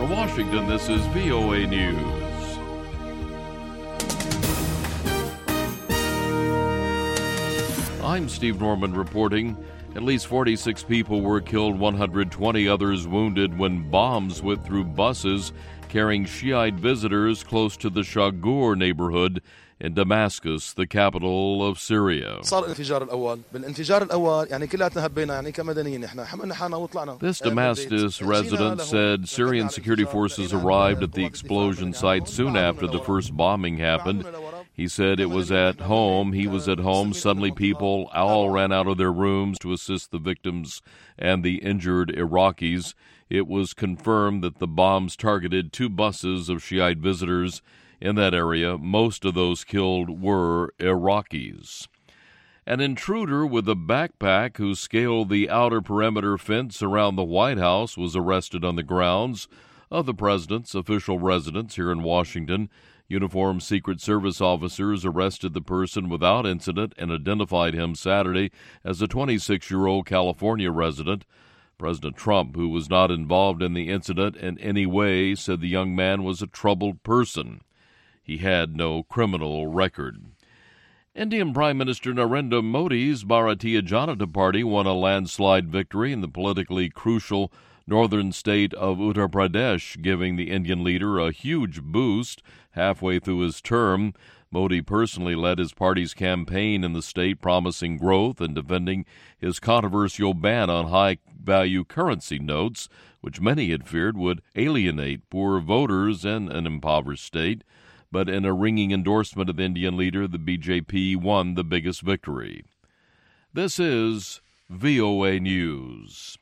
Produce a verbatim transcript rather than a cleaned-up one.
From Washington, this is V O A News. I'm Steve Norman reporting. At least forty-six people were killed, one hundred twenty others wounded when bombs went through buses carrying Shiite visitors close to the Shagur neighborhood in Damascus, the capital of Syria. This Damascus resident said Syrian security forces arrived at the explosion site soon after the first bombing happened. He said it was at home. He was at home. Suddenly people all ran out of their rooms to assist the victims and the injured Iraqis. It was confirmed that the bombs targeted two buses of Shiite visitors in that area. Most of those killed were Iraqis. An intruder with a backpack who scaled the outer perimeter fence around the White House was arrested on the grounds of the president's official residence here in Washington. Uniformed Secret Service officers arrested the person without incident and identified him Saturday as a twenty-six-year-old California resident. President Trump, who was not involved in the incident in any way, said the young man was a troubled person. He had no criminal record. Indian Prime Minister Narendra Modi's Bharatiya Janata Party won a landslide victory in the politically crucial northern state of Uttar Pradesh, giving the Indian leader a huge boost halfway through his term. Modi personally led his party's campaign in the state, promising growth and defending his controversial ban on high-value currency notes, which many had feared would alienate poor voters in an impoverished state. But in a ringing endorsement of the Indian leader, the B J P won the biggest victory. This is V O A News.